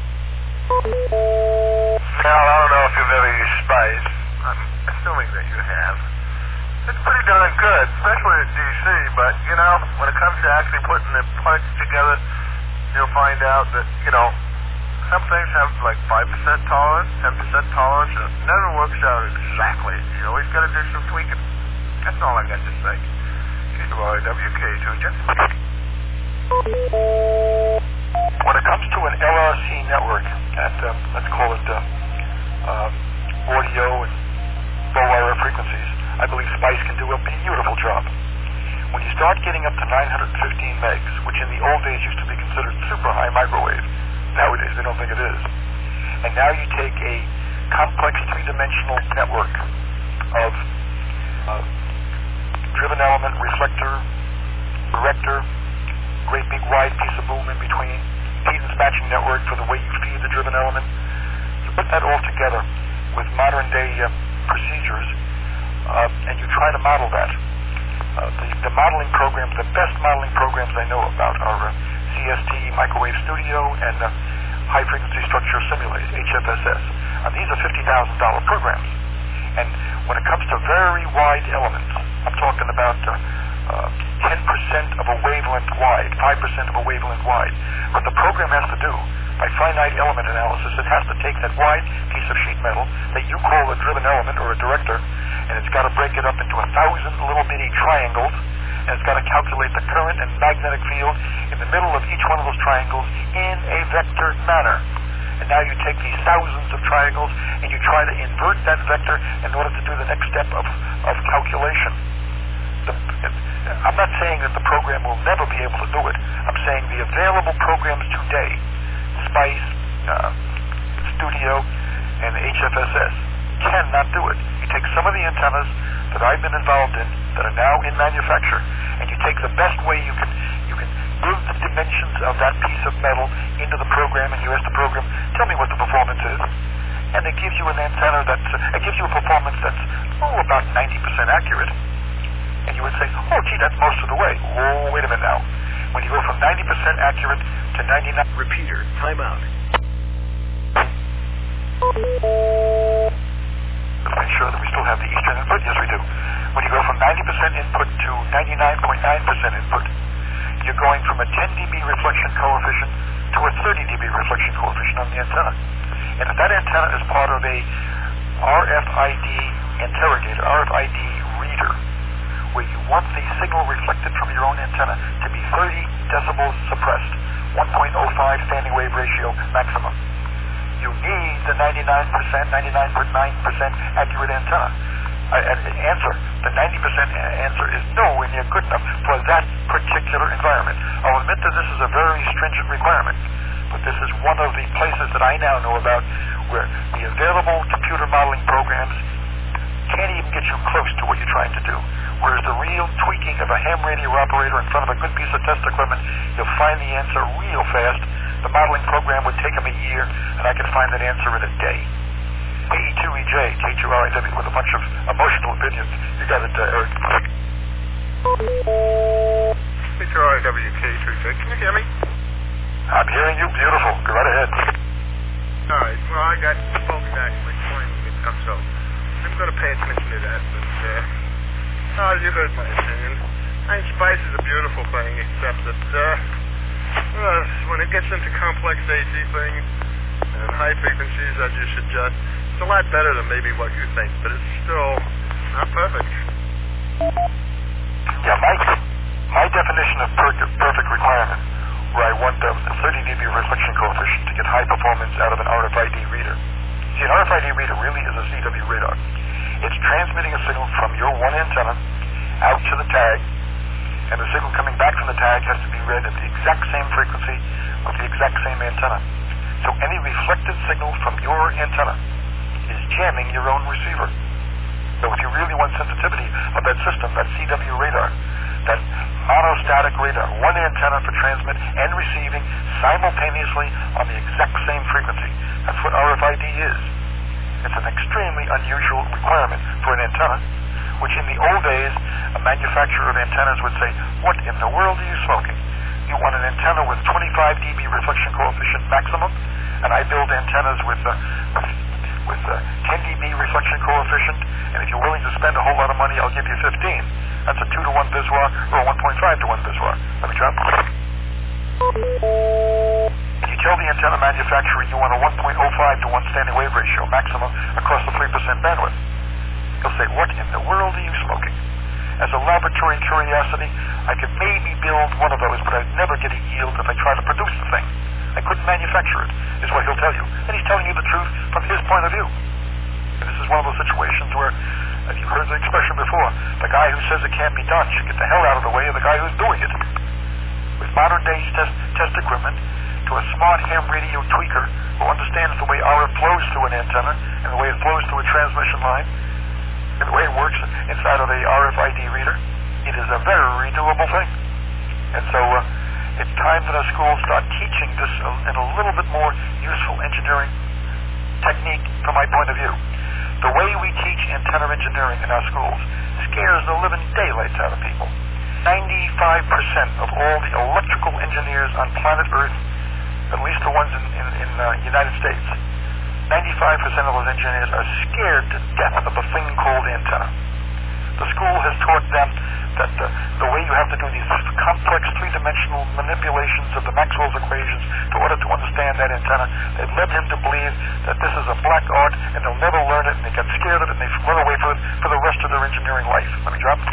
Now, I don't know if you've ever used SPICE. I'm assuming that you have. It's pretty darn good, especially at D C, but, you know, when it comes to actually putting the parts together, you'll find out that, you know, some things have like five percent tolerance, ten percent tolerance, and it never works out exactly. You always got to do some tweaking. That's all I got to say. K two R I W K two, Jeff. When it comes to an L R C network at, uh, let's call it uh, uh, audio and low I R frequencies, I believe SPICE can do a beautiful job. When you start getting up to nine hundred fifteen megs, which in the old days used to be considered super high microwave, nowadays they don't think it is, and now you take a complex three-dimensional network of uh, driven element, reflector, director, great big wide piece of boom in between, impedance matching network for the way you feed the driven element. You put that all together with modern day uh, procedures, uh, and you try to model that. Uh, the, the modeling programs, the best modeling programs I know about are uh, C S T, Microwave Studio, and uh, High Frequency Structure Simulate, H F S S. And these are fifty thousand dollars programs. And when it comes to very wide elements, I'm talking about uh, uh, ten percent of a wavelength wide, five percent of a wavelength wide. What the program has to do, by finite element analysis, it has to take that wide piece of sheet metal that you call a driven element or a director, and it's got to break it up into a thousand little bitty triangles, and it's got to calculate the current and magnetic field in the middle of each one of those triangles in a vector manner. And now you take these thousands of triangles and you try to invert that vector in order to do the next step of, of calculation. The, I'm not saying that the program will never be able to do it. I'm saying the available programs today, SPICE, uh, Studio, and H F S S, cannot do it. You take some of the antennas that I've been involved in that are now in manufacture, and you take the best way you can you can build the dimensions of that piece of metal into the program, and you ask the program, tell me what the performance is, and it gives you an antenna that's uh, it gives you a performance that's oh about ninety percent accurate, and you would say, oh gee, that's most of the way. Oh, wait a minute now. When you go from ninety percent accurate to ninety-nine, repeater, timeout. Make sure that we still have the eastern input. Yes, we do. When you go from ninety percent input to ninety-nine point nine percent input, you're going from a ten decibel reflection coefficient to a thirty decibel reflection coefficient on the antenna. And if that antenna is part of a R F I D interrogator, R F I D reader, where you want the signal reflected from your own antenna to be thirty decibels suppressed, one point oh five standing wave ratio maximum, you need the ninety-nine percent, ninety-nine point nine percent accurate antenna. Uh, answer, the ninety percent answer is nowhere near good enough for that particular environment. I'll admit that this is a very stringent requirement, but this is one of the places that I now know about where the available computer modeling programs can't even get you close to what you're trying to do. Whereas the real tweaking of a ham radio operator in front of a good piece of test equipment, you'll find the answer real fast. The modeling program would take him a year, and I could find that answer in a day. A E two E J, K two R I W, with a bunch of emotional opinions. You got it, uh, Eric. K two R I W, K two J. Can you hear me? I'm hearing you. Beautiful. Go right ahead. All right. Well, I got folks actually calling me stuff, so I'm going to pay attention to that. But, uh, oh, you heard my opinion. I mean, spice is a beautiful thing, except that, uh, uh, when it gets into complex A C things and high frequencies that you should just, it's a lot better than maybe what you think, but it's still not perfect. Yeah, my, my definition of per- perfect requirement, where I want the thirty dB reflection coefficient to get high performance out of an R F I D reader. See, an R F I D reader really is a C W radar. It's transmitting a signal from your one antenna out to the tag, and the signal coming back from the tag has to be read at the exact same frequency of the exact same antenna. So any reflected signal from your antenna is jamming your own receiver. So if you really want sensitivity of that system, that C W radar, that monostatic radar, one antenna for transmit and receiving simultaneously on the exact same frequency. That's what R F I D is. It's an extremely unusual requirement for an antenna, which in the old days, a manufacturer of antennas would say, what in the world are you smoking? You want an antenna with twenty-five dB reflection coefficient maximum, and I build antennas with uh, with uh, ten dB reflection coefficient, and if you're willing to spend a whole lot of money, I'll give you fifteen. That's a two to one Biswa or a one point five to one Biswa. Let me drop. And you tell the antenna manufacturer you want a one point oh five to one standing wave ratio maximum across the three percent bandwidth. He'll say, what in the world are you smoking? As a laboratory curiosity, I could maybe build one of those, but I'd never get a yield if I try to produce the thing. I couldn't manufacture it, is what he'll tell you. And he's telling you the truth from his point of view. And this is one of those situations where, as you've heard the expression before, the guy who says it can't be done should get the hell out of the way of the guy who's doing it. With modern day test, test equipment, to a smart ham radio tweaker who understands the way R F flows through an antenna and the way it flows through a transmission line, and the way it works inside of a R F I D reader, it is a very doable thing. And so uh, it's time that our schools start teaching this in a little bit more useful engineering technique from my point of view. The way we teach antenna engineering in our schools scares the living daylights out of people. ninety-five percent of all the electrical engineers on planet Earth, at least the ones in the in, in, uh, United States, ninety-five percent of those engineers are scared to death of a thing called antenna. The school has taught them that the, the way you have to do these complex three-dimensional manipulations of the Maxwell's equations in order to understand that antenna, they've led them to believe that this is a black art and they'll never learn it, and they get scared of it and they run away from it for the rest of their engineering life. Let me drop.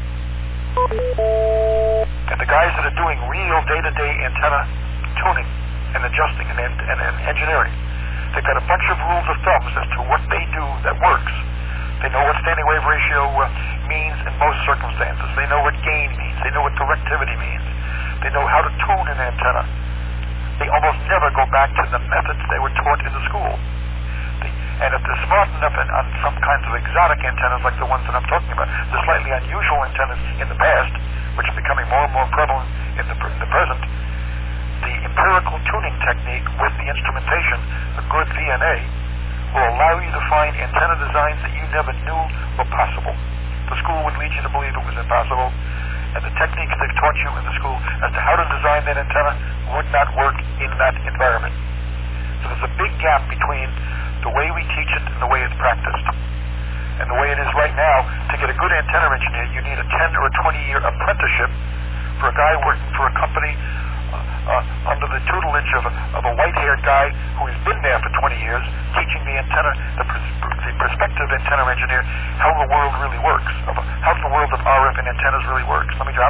And the guys that are doing real day-to-day antenna tuning and adjusting and, and, and engineering, they've got a bunch of rules of thumbs as to what they do that works. They know what standing wave ratio uh, means in most circumstances. They know what gain means. They know what directivity means. They know how to tune an antenna. They almost never go back to the methods they were taught in the school. They, and if they're smart enough in, on some kinds of exotic antennas like the ones that I'm talking about, the slightly unusual antennas in the past, which are becoming more and more prevalent in the, in the present, the empirical tuning technique with the instrumentation, a good V N A, will allow you to find antenna designs that you never knew were possible. The school would lead you to believe it was impossible, and the techniques they've taught you in the school as to how to design that antenna would not work in that environment. So there's a big gap between the way we teach it and the way it's practiced. And the way it is right now, to get a good antenna engineer, you need a ten or a twenty year apprenticeship for a guy working for a company Uh, under the tutelage of a, of a white-haired guy who has been there for twenty years, teaching the antenna, the, pers- the prospective antenna engineer, how the world really works, of a, how the world of R F and antennas really works. Let me drop.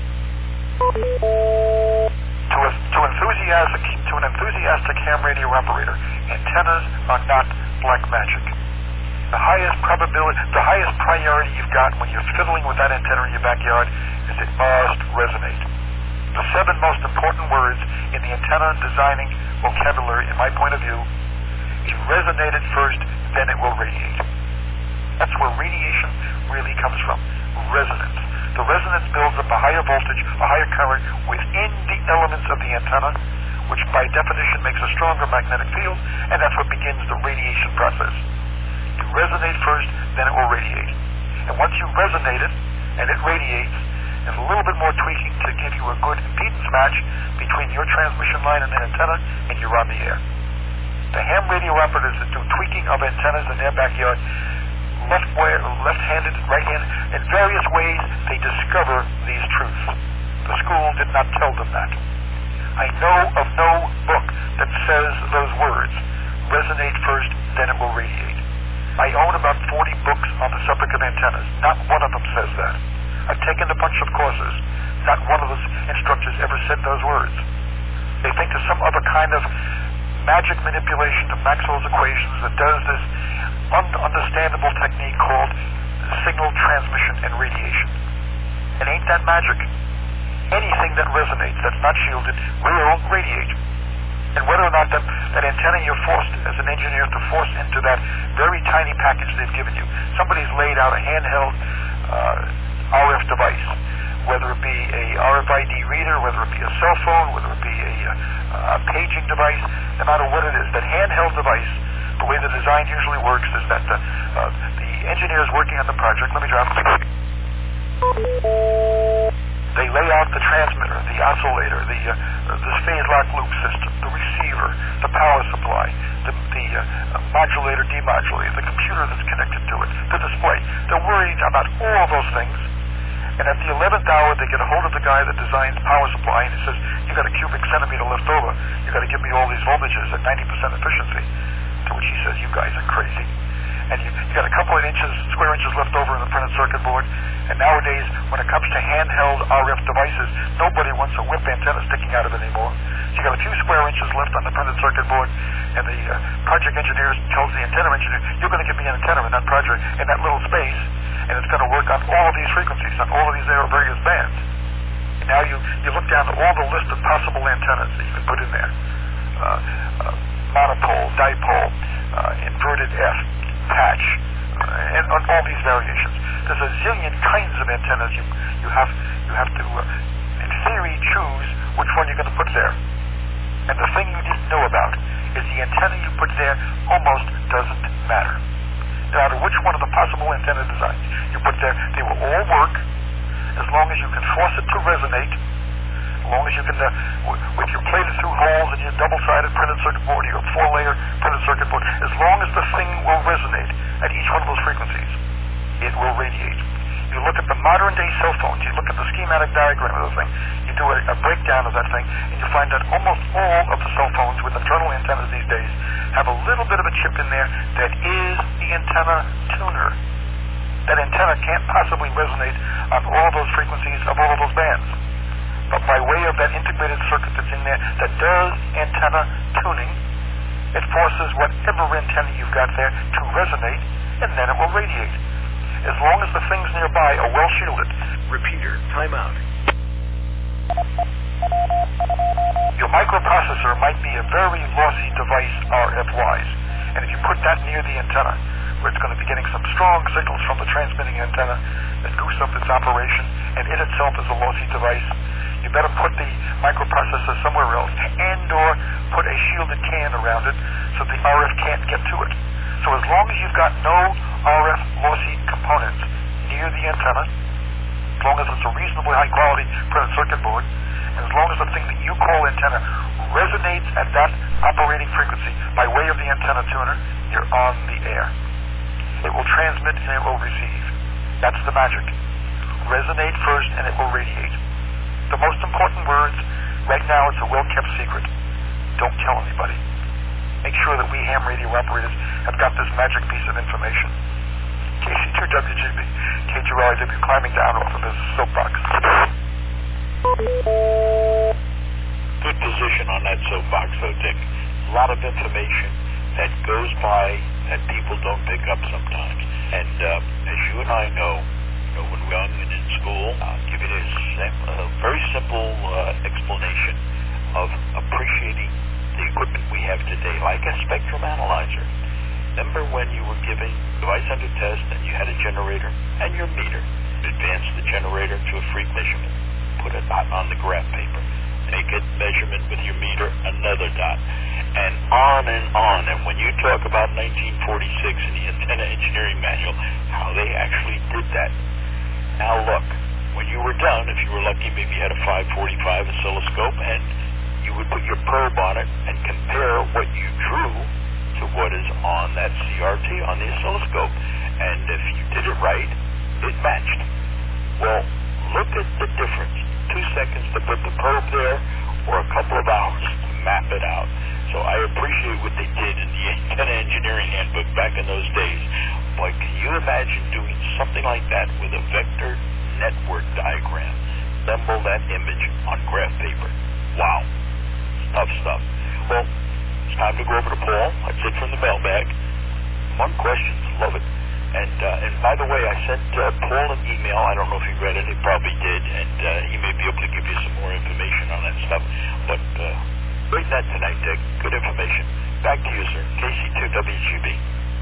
To, a, to, enthusiastic, to an enthusiastic ham radio operator, antennas are not black magic. The highest probability, the highest priority you've got when you're fiddling with that antenna in your backyard is it must resonate. The seven most important words in the antenna designing vocabulary, in my point of view, is resonate it first, then it will radiate. That's where radiation really comes from, resonance. The resonance builds up a higher voltage, a higher current within the elements of the antenna, which by definition makes a stronger magnetic field, and that's what begins the radiation process. You resonate first, then it will radiate. And once you resonate it, and it radiates, there's a little bit more tweaking to give you a good impedance match between your transmission line and the antenna, and you're on the air. The ham radio operators that do tweaking of antennas in their backyard, left way, left-handed, right-handed, in various ways, they discover these truths. The school did not tell them that. I know of no book that says those words, resonate first, then it will radiate. I own about forty books on the subject of antennas. Not one of them says that. I've taken a bunch of courses. Not one of those instructors ever said those words. They think there's some other kind of magic manipulation of Maxwell's equations that does this un-understandable technique called signal transmission and radiation. And ain't that magic? Anything that resonates, that's not shielded, will radiate. And whether or not that, that antenna you're forced as an engineer to force into that very tiny package they've given you, somebody's laid out a handheld uh, R F device, whether it be a R F I D reader, whether it be a cell phone, whether it be a, a paging device, no matter what it is, that handheld device, the way the design usually works is that the, uh, the engineers working on the project, let me drop it. They lay out the transmitter, the oscillator, the, uh, the phase lock loop system, the receiver, the power supply, the, the uh, modulator, demodulator, the computer that's connected to it, the display. They're worried about all those things. And at the eleventh hour, they get a hold of the guy that designs power supply, and he says, you got a cubic centimeter left over. You got to give me all these voltages at ninety percent efficiency. To which he says, you guys are crazy. And you, you got a couple of inches, square inches left over in the printed circuit board. And nowadays, when it comes to handheld R F devices, nobody wants a whip antenna sticking out of it anymore. So you got a few square inches left on the printed circuit board, and the uh, project engineer tells the antenna engineer, you're going to give me an antenna in that project, in that little space, and it's going to work on all of these frequencies, on all of these various bands. And now you, you look down at all the list of possible antennas that you can put in there. Uh, uh, monopole, dipole, uh, inverted F, patch, uh, and on all these variations. There's a zillion kinds of antennas you, you have you have to, uh, in theory, choose which one you're going to put there. And the thing you didn't know about is the antenna you put there almost doesn't matter. No matter which one of the possible antenna designs you put there, they will all work as long as you can force it to resonate, as long as you can, uh, w- with your plated through holes and your double-sided printed circuit board, your four-layer printed circuit board, as long as the thing will resonate at each one of those frequencies, it will radiate. You look at the modern-day cell phones, you look at the schematic diagram of the thing, you do a, a breakdown of that thing, and you find that almost all of the cell phones with internal antennas these days have a little bit of a chip in there that is the antenna tuner. That antenna can't possibly resonate on all those frequencies of all of those bands. But by way of that integrated circuit that's in there that does antenna tuning, it forces whatever antenna you've got there to resonate, and then it will radiate. As long as the things nearby are well shielded. Repeater, timeout. Your microprocessor might be a very lossy device R F-wise, and if you put that near the antenna, where it's going to be getting some strong signals from the transmitting antenna that goose up its operation, and it itself is a lossy device, you better put the microprocessor somewhere else, and or put a shielded can around it so the R F can't get to it. So as long as you've got no R F lossy components near the antenna, as long as it's a reasonably high quality printed circuit board, and as long as the thing that you call antenna resonates at that operating frequency by way of the antenna tuner, you're on the air. It will transmit and it will receive. That's the magic. Resonate first and it will radiate. The most important words, right now it's a well-kept secret. Don't tell anybody. Make sure that we ham radio operators have got this magic piece of information. K C two W G B, K G R I W, climbing down off of this soapbox. Good position on that soapbox, though, Dick. A lot of information that goes by that people don't pick up sometimes. And uh, as you and I know, you know, when we're young and in school, I'll give you a, sim- a very simple uh, explanation of appreciating the equipment we have today, like a spectrum analyzer. Remember when you were giving device under test and you had a generator and your meter? Advance the generator to a freak measurement. Put it out on the graph paper. make a measurement with your meter, another dot, and on and on. And when you talk about nineteen forty-six in the Antenna Engineering Manual, how they actually did that. Now look, when you were done, if you were lucky, maybe you had a five forty-five oscilloscope, and you would put your probe on it and compare what you drew to what is on that C R T on the oscilloscope. And if you did it right, it matched. Well, look at the difference. Two seconds to put the probe there, or a couple of hours to map it out. So I appreciate what they did in the Antenna Engineering Handbook back in those days. But can you imagine doing something like that with a vector network diagram? Assemble that image on graph paper. Wow. Tough stuff. Well, it's time to go over to Paul. That's it from the mailbag. One question. Love it. And uh, and by the way, I sent uh, Paul an email. I don't know if he read it. He probably did. And uh, he may be able to give you some more information on that stuff. But uh, read that tonight, Dick. Good information. Back to you, sir. K C two W G B.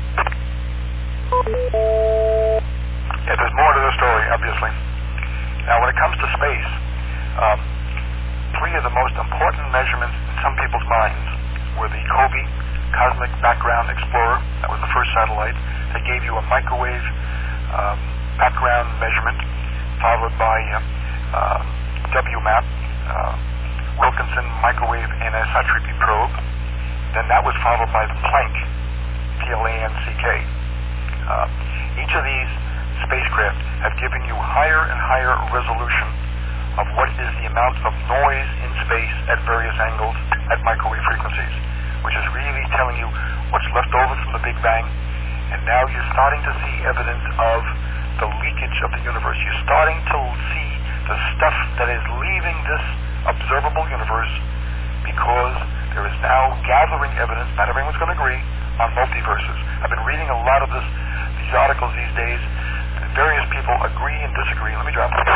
Yeah, there's more to the story, obviously. Now, when it comes to space, um, three of the most important measurements in some people's minds were the COBE Cosmic Background Explorer. That was the first satellite. They gave you a microwave um, background measurement, followed by uh, uh, W MAP, uh, Wilkinson Microwave Anisotropy Probe. Then that was followed by the Planck, P L A N C K. Uh, each of these spacecraft have given you higher and higher resolution of what is the amount of noise in space at various angles at microwave frequencies, which is really telling you what's left over from the Big Bang. And now you're starting to see evidence of the leakage of the universe. You're starting to see the stuff that is leaving this observable universe, because there is now gathering evidence, not everyone's going to agree, on multiverses. I've been reading a lot of this, these articles these days. Various people agree and disagree. Let me drop it.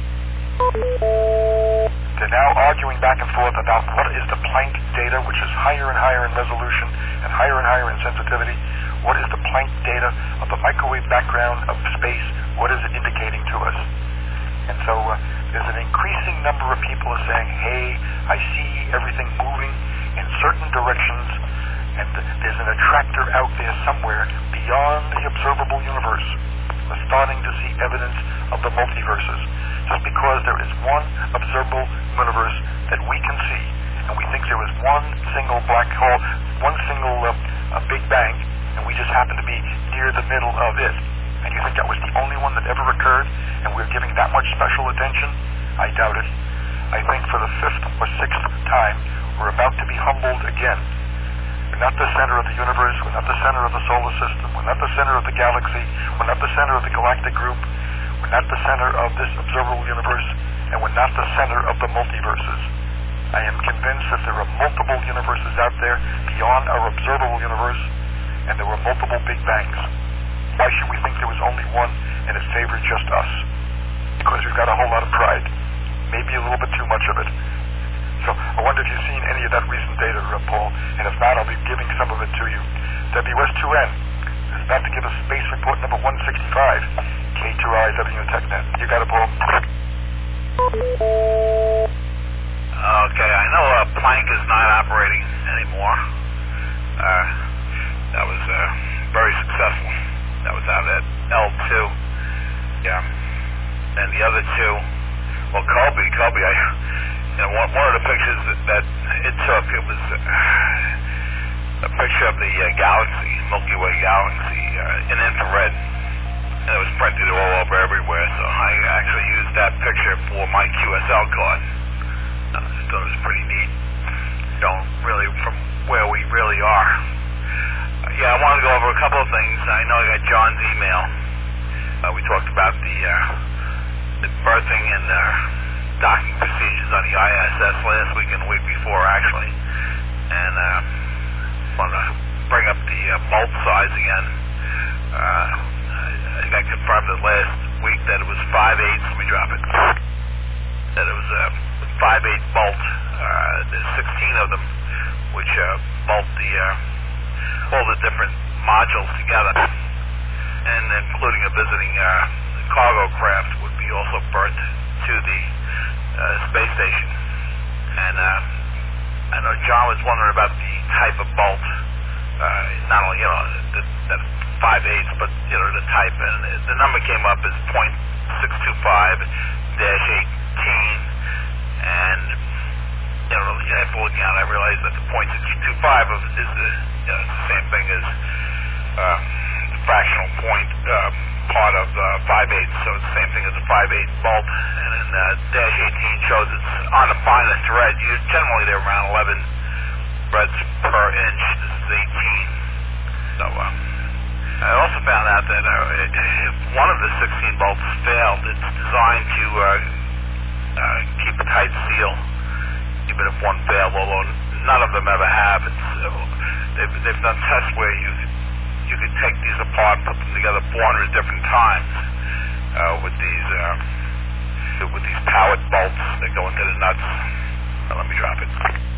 They're now arguing back and forth about what is the Planck data, which is higher and higher in resolution and higher and higher in sensitivity. What is the Planck data of the microwave background of space? What is it indicating to us? And so uh, there's an increasing number of people are saying, hey, I see everything moving in certain directions, and there's an attractor out there somewhere beyond the observable universe. We're starting to see evidence of the multiverses. Just because there is one observable universe that we can see, and we think there is one single black hole, one single uh, uh, Big Bang, and we just happen to be near the middle of it, and you think that was the only one that ever occurred, and we're giving that much special attention? I doubt it. I think for the fifth or sixth time, we're about to be humbled again. We're not the center of the universe. We're not the center of the solar system. We're not the center of the galaxy. We're not the center of the galactic group. We're not the center of this observable universe. And we're not the center of the multiverses. I am convinced that there are multiple universes out there beyond our observable universe, and there were multiple Big Bangs. Why should we think there was only one and it favored just us? Because we've got a whole lot of pride. Maybe a little bit too much of it. So I wonder if you've seen any of that recent data, uh, Paul, and if not, I'll be giving some of it to you. W S two N is about to give us space report number one sixty-five, K two I W TechNet. You got it, Paul? Okay, I know uh, Planck is not operating anymore. Uh, that was uh, very successful. That was out at L two. Yeah. And the other two, well, Colby, Colby, I... You know, one, one of the pictures that, that it took, it was uh, a picture of the uh, galaxy, Milky Way galaxy, uh, in infrared. And it was printed all over everywhere, so I actually used that picture for my Q S L card. Uh, I thought it was pretty neat. You know, really, from where we really are. Uh, yeah, I want to go over a couple of things. I know I got John's email. Uh, we talked about the, uh, the berthing and uh, docking procedures on the I S S last week and the week before, actually. And uh, I want to bring up the uh, bolt size again. Uh, I think I confirmed it last week that it was five eighths. Let me drop it. That it was a five eighths bolt. Uh, there's sixteen of them, which uh, bolt the uh, all the different modules together, and including a visiting uh, cargo craft would be also berthed to the uh, space station. And uh, I know John was wondering about the type of bolt. Uh, not only, you know, the, the five eighths, but, you know, the type. And the number came up as point six two five dash eighteen. And, you know, after looking at it, I realized that the point six two five is the, you know, the same thing as uh, the fractional point uh, part of uh, five eighths. So it's the same thing as a five eighths bolt. And then uh, dash eighteen shows it's on the finest thread. You, generally, they're around eleven threads per inch. This is eighteen. So uh, I also found out that uh, if one of the sixteen bolts failed, it's designed to uh, uh, keep a tight seal, even if one failed, although none of them ever have. It's, uh, they've, they've done tests where you you could take these apart, put them together four hundred different times uh, with these uh, with these powered bolts that go into the nuts. Now, let me drop it.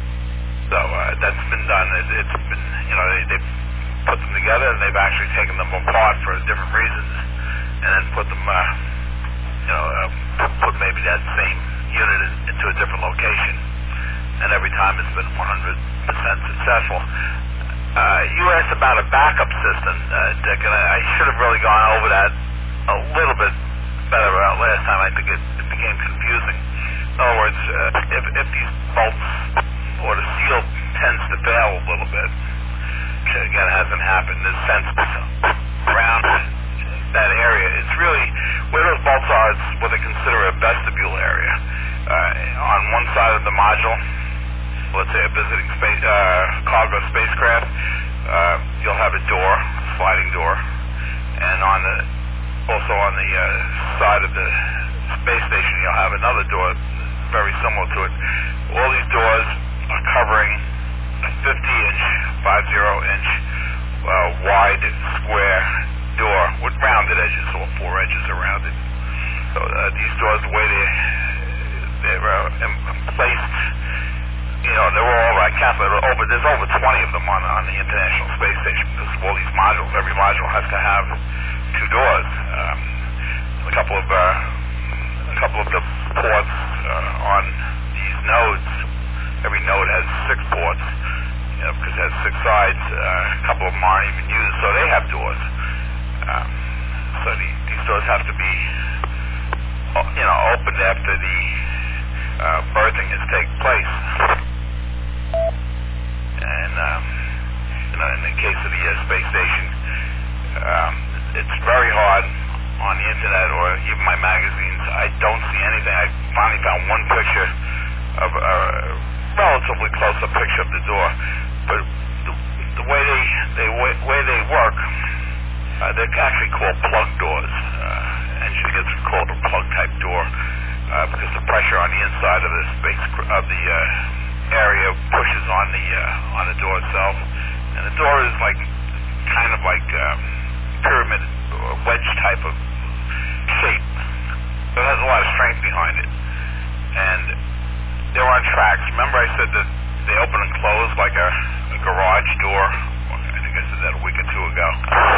So uh, that's been done. It, it's been, you know, they, they've put them together and they've actually taken them apart for different reasons, and then put them, uh, you know, uh, put maybe that same unit in, into a different location. And every time it's been one hundred percent successful. Uh, you asked about a backup system, uh, Dick, and I, I should have really gone over that a little bit better uh, last time. I think it, it became confusing. In other words, uh, if, if these bolts or the seal tends to fail a little bit, which again hasn't happened, this sense around that area, it's really, where those bolts are, it's what they consider a vestibule area. Uh, on one side of the module, let's say a visiting space, uh, cargo spacecraft, uh, you'll have a door, a sliding door, and on the, also on the uh, side of the space station, you'll have another door very similar to it. All these doors are covering a fifty inch, five zero inch uh, wide square door with rounded edges, or four edges around it. So uh, these doors, the way they they're uh, placed, you know, they're all, I calculated over, there's over twenty of them on, on the International Space Station, because of all these modules. Every module has to have two doors. Um, a couple of, uh, a couple of the ports uh, on these nodes, every node has six ports, you know, because it has six sides. Uh, a couple of them aren't even used, so they have doors. Um, so the, these doors have to be, you know, opened after the uh, berthing has taken place. And, um, you know, in the case of the uh, space station, um, it's very hard on the internet or even my magazines. I don't see anything. I finally found one picture of a relatively close-up picture of the door. But the, the way they, they way, way they work, uh, they're actually called plug doors. Uh, engine gets called a plug-type door uh, because the pressure on the inside of the space of the uh, area pushes on the uh, on the door itself, and the door is like kind of like um, pyramid or wedge type of shape. So it has a lot of strength behind it, and they're on tracks. Remember I said that they open and close like a, a garage door? I think I said that a week or two ago.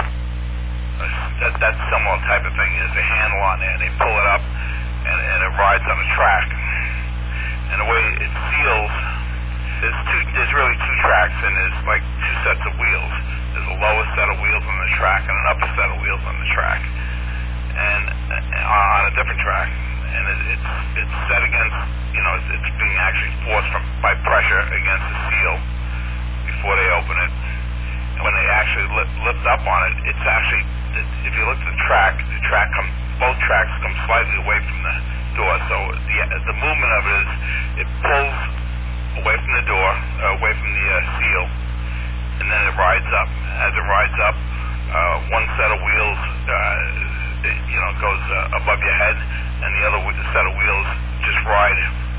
That, that similar type of thing. There's a handle on there, and they pull it up, and, and it rides on a track. And the way it seals, there's two. There's really two tracks, and there's like two sets of wheels. There's a lower set of wheels on the track and an upper set of wheels on the track, and uh, on a different track. And it, it's it's set against, you know, it's, it's being actually forced from by pressure against the seal before they open it. And when they actually lift, lift up on it, it's actually, if you look at the track, the track come, both tracks come slightly away from the door. So the the movement of it is, it pulls away from the door, uh, away from the uh, seal, and then it rides up. As it rides up, uh, one set of wheels, uh, it, you know, goes uh, above your head, and the other set of wheels just ride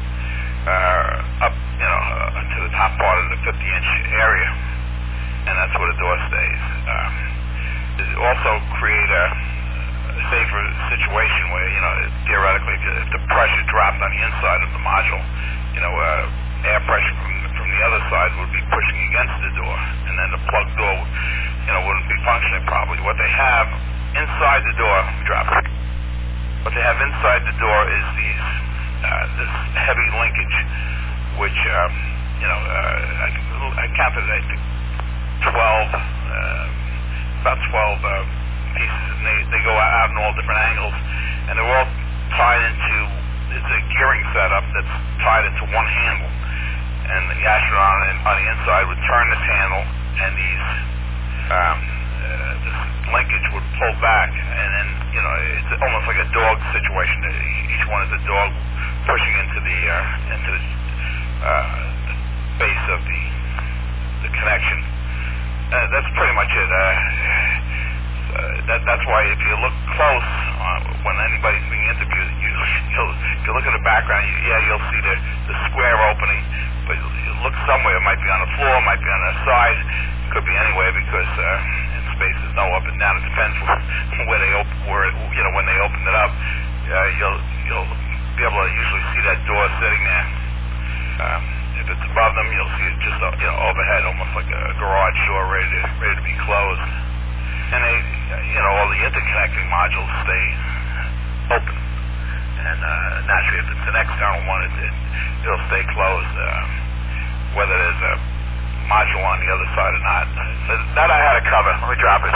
uh, up, you know, uh, to the top part of the fifty inch area, and that's where the door stays. Um, it also create a, a safer situation where, you know, theoretically, if the pressure dropped on the inside of the module, you know, uh, air pressure from from the other side would be pushing against the door, and then the plug door, you know, wouldn't be functioning properly. What they have inside the door, drop it. What they have inside the door is these uh, this heavy linkage which, um, you know, uh, I, I counted, I think, twelve, uh, about twelve uh, pieces, and they, they go out in all different angles, and they're all tied into, it's a gearing setup that's tied into one handle, and the astronaut on, on the inside would turn this handle, and these, um, uh, this linkage would pull back, and then, you know, it's almost like a dog situation. Each one is a dog pushing into the, uh, into the, uh, the base of the, the connection. Uh, that's pretty much it. Uh, uh, that, that's why if you look close uh, when anybody's being interviewed, you, you'll, if you look at the background, you, yeah, you'll see the, the square opening, but you look somewhere. It might be on the floor, it might be on the side, it could be anywhere, because uh, in space there's no up and down. It depends where they op- where you know when they open it up. Uh, you'll you'll be able to usually see that door sitting there. Um, if it's above them, you'll see it just uh, you know overhead, almost like a garage door ready to ready to be closed. And they, you know, all the interconnecting modules stay open. And uh, naturally, if it's an external one, it, it, it'll stay closed, uh, whether there's a module on the other side or not. So that I had to cover. Let me drop it.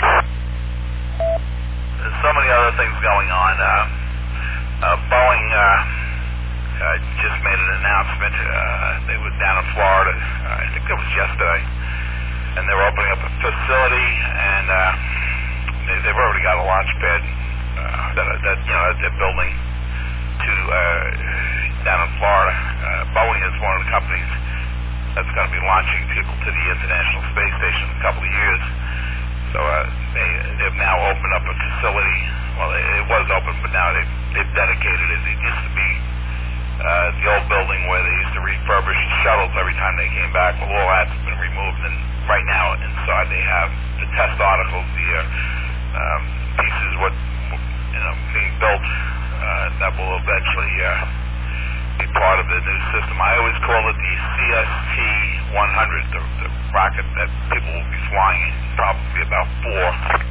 There's so many other things going on. Uh, uh, Boeing uh, uh, just made an announcement. Uh, they were down in Florida. Uh, I think that was yesterday. And they're opening up a facility, and uh, they, they've already got a launch pad uh, that, that you know that they're building to uh, down in Florida. Uh, Boeing is one of the companies that's going to be launching people to the International Space Station in a couple of years. So uh, they, they've now opened up a facility. Well, it, it was open, but now they've, they've dedicated it. It used to be uh, the old building where they used to refurbish shuttles every time they came back. Well, all that's been removed, and right now inside they have the test articles, the uh, um, pieces what you know being built uh, that will eventually uh, be part of the new system. I always call it the C S T one hundred, the, the rocket that people will be flying in. Probably about four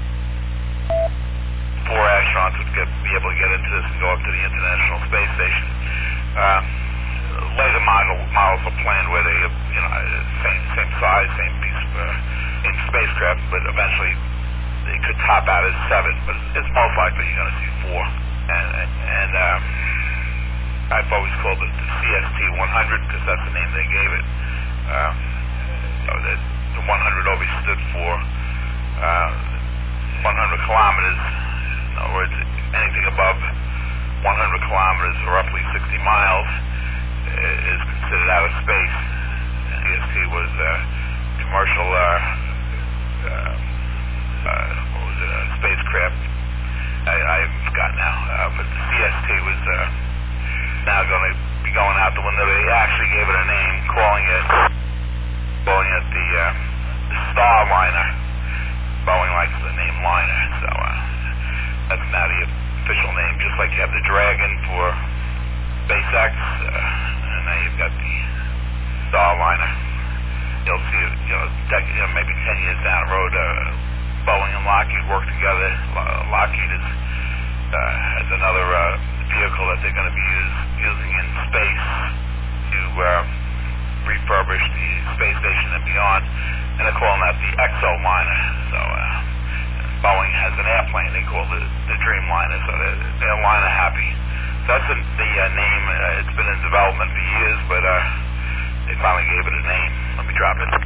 four astronauts would get, be able to get into this and go up to the International Space Station. Uh, later model, models are planned where they, you know, same same size, same piece of uh, same spacecraft, but eventually they could top out as seven. But it's most likely you're going to see four. And and um, I've always called it the C S T one hundred because that's the name they gave it. Um, so that the one hundred always stood for uh, one hundred kilometers. In other words, anything above one hundred kilometers, or roughly sixty miles, is considered out of space. C S T was uh, commercial, uh, uh, uh, what was it, uh, spacecraft. I, I forgot now, uh, but the C S T was uh, now going to be going out the window. They actually gave it a name, calling it, calling it the, uh, the Starliner. Boeing likes the name Liner, so uh, that's now the official name, just like you have the Dragon for SpaceX, uh, and now you've got the Starliner. You'll see, you know, dec- you know, maybe ten years down the road, uh, Boeing and Lockheed work together. Lockheed is, uh, has another uh, vehicle that they're going to be use, using in space to uh, refurbish the space station and beyond, and they're calling that the Exoliner. So uh, Boeing has an airplane they call the, the Dreamliner, so they're, they're liner happy. So that's the, the uh, name. Uh, it's been in development for years, but uh, they finally gave it a name. Let me drop it.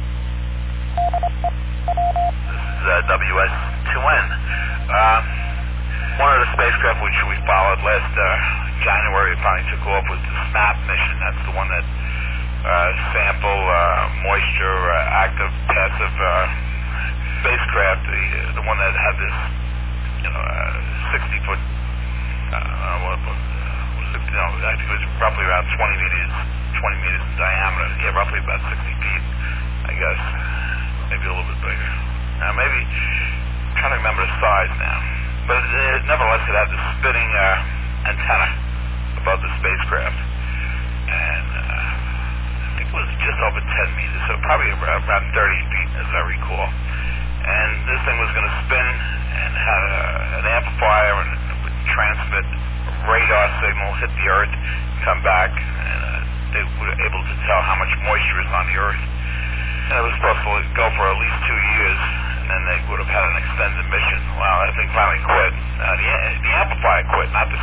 This is uh, W S two N. Uh, one of the spacecraft which we followed last uh, January, it finally took off, was the SNAP mission. That's the one that uh, sample uh, moisture, uh, active, passive uh, spacecraft. The, the one that had this, you know, sixty foot. Uh, uh, what, what was it? You know, I think it was roughly around twenty meters, twenty meters in diameter. Yeah, roughly about sixty feet, I guess. Maybe a little bit bigger. Now, maybe, I'm trying to remember the size now. But it, it, nevertheless, it had this spinning uh, antenna above the spacecraft. And uh, I think it was just over ten meters, so probably around, around thirty feet, as I recall. And this thing was going to spin and had a, an amplifier, and it would transmit a radar signal, hit the Earth, come back, and uh, they were able to tell how much moisture is on the Earth. And it was supposed to go for at least two years, and then they would have had an extended mission. Well, that thing finally quit. Uh, the, the amplifier quit, not the